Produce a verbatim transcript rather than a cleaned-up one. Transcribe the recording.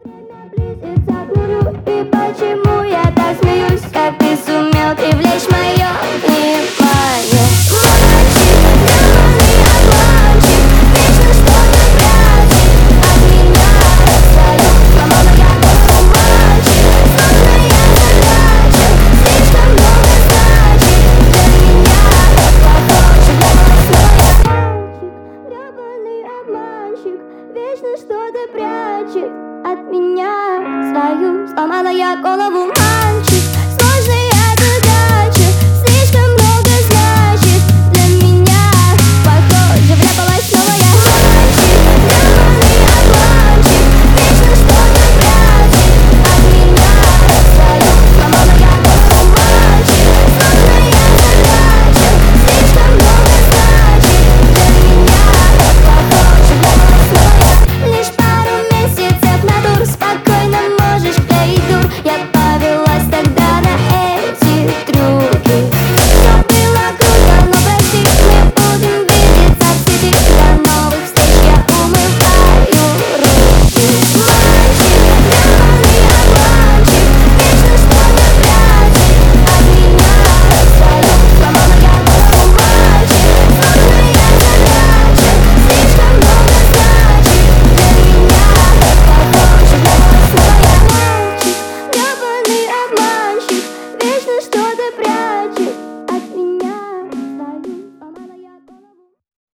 Близится к нулю, и почему я так смеюсь? Как ты сумел привлечь мое внимание? Мальчик, грёбаный обманщик, вечно что-то прячет от меня свою сломанную голову. Мальчик, сложная задача, слишком много значит для меня. Похоже, для мальчик, грёбаный обманщик, вечно что-то прячет от меня свою сломала я голову.